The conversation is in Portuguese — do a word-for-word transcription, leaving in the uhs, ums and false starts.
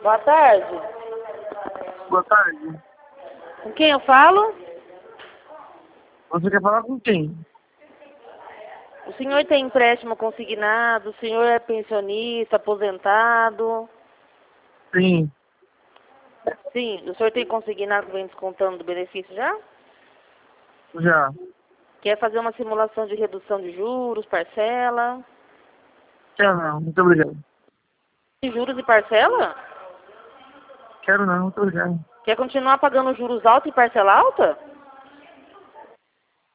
Boa tarde. Boa tarde. Com quem eu falo? Você quer falar com quem? O senhor tem empréstimo consignado? O senhor é pensionista, aposentado? Sim. Sim. O senhor tem consignado que vem descontando do benefício já? Já. Quer fazer uma simulação de redução de juros, parcela? Quero não, muito obrigado. De juros e parcela? Quero não, muito obrigado. Quer continuar pagando juros altos e parcela alta?